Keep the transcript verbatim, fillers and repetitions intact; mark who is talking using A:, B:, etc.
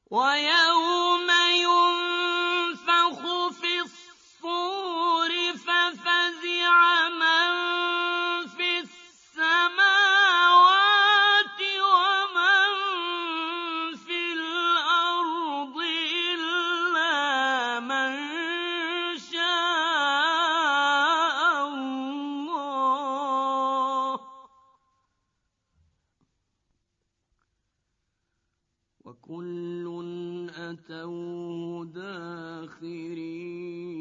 A: وَيَوْمَ يُنفَخُ فِي الصُّورِ فَفَزِعَ مَن فِي السَّمَاوَاتِ وَمَن فِي الْأَرْضِ إِلَّا مَن شَاءَ اللَّهُ ۚ وَكُلٌّ أَتَوْهُ دَاخِرِينَ